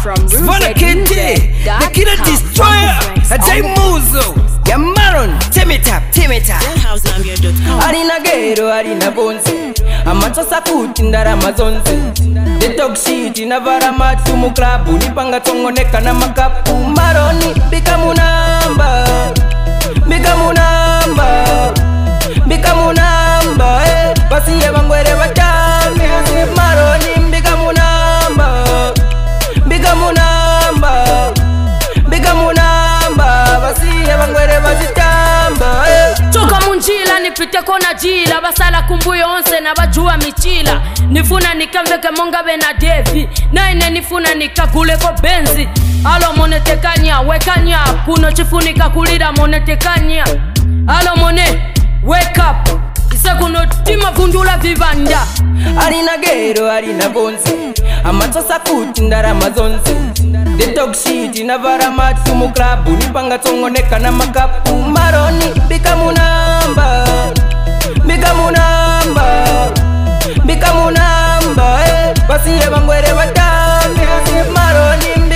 from Svonakente, the killer destroyer, a Muzo, Yamaron, Timitap. DeadHouseZambia.com. Arina Gero, Arina Bonzi, Amatosa Kut in the Ramazonzi. The dog shit in a Varamatu Muklabu, Nipanga Tongo Neka Namakapu, Maroni, Bikamunamba, Basi Yavangwere Vatami, Maroni, Bikamunamba, Basi Yavangwere Vatitamba. Toka munjila nipite kona jila basala kumbuyo onse na bajua michila nifuna nikamveke monga bena devi naine nifuna nikagule ko benzi alo monetekanya wekanya kuno chifunika kulira monetekanya alo mone wake up ise kuno tima vundula vivanda Arina Gero, Arina Bonzi, Amatosa Kut in the Ramazonzi. The dog shit in a Varamatu Muklabu, Nipanga Tongo Neka Namakapu, Maroni, Bikamunamba, Basi Yavangwere Vatami, Maroni,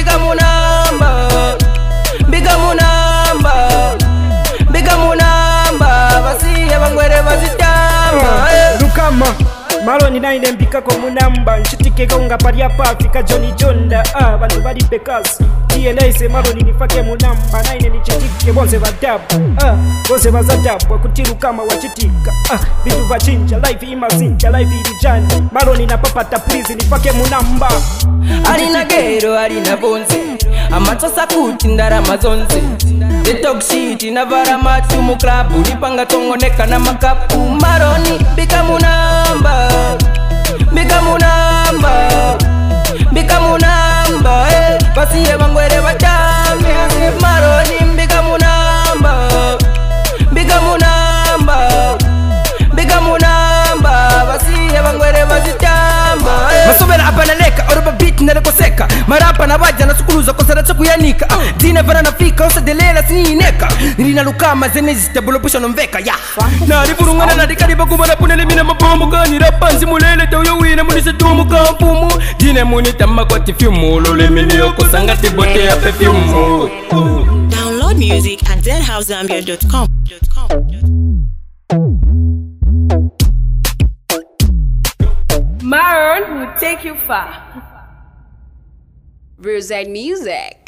Bikamunamba, Basi Yavangwere Vatitamba. Lukama Maroni naine mbikako munamba nchitikeka unga paria pafika Johnny Jonda bantu bali bekas DNA se Maroni nifake munamba naine nichitike bonse badabu bonse bazadabu kutiru kama wachitika bitu vachinja life imazinja life ilijani Maroni na papata please nifake munamba Arina Gero, Arina Bonzi, Amatosa Kut in the Ramazonzi. The dog shit in a Varamatu Muklabu, Nipanga Tongo Neka Namakapu, Maroni, Bikamunamba, Basi Yavangwere Vatami, Maroni, Bikamunamba, Basi Yavangwere Vatitamba. Masomera abanaleka, oroba beat narekoseka. Marapa na waja na sukuluza kosara chakuyanika. Dina vana nafika, osa delela sinineka. Nirina lukama zenezi bulopusha nomveka ya. Na rivurungana na dikariba kubana punele mina mabomu gani rapanzi mulele tauyo wina munise tumu kampumu. Dine munita makwati fiumu lole minio kusangati bote ya perfume. Download music at DeadHouseZambia.com. Maron will take you far. Rosette Music.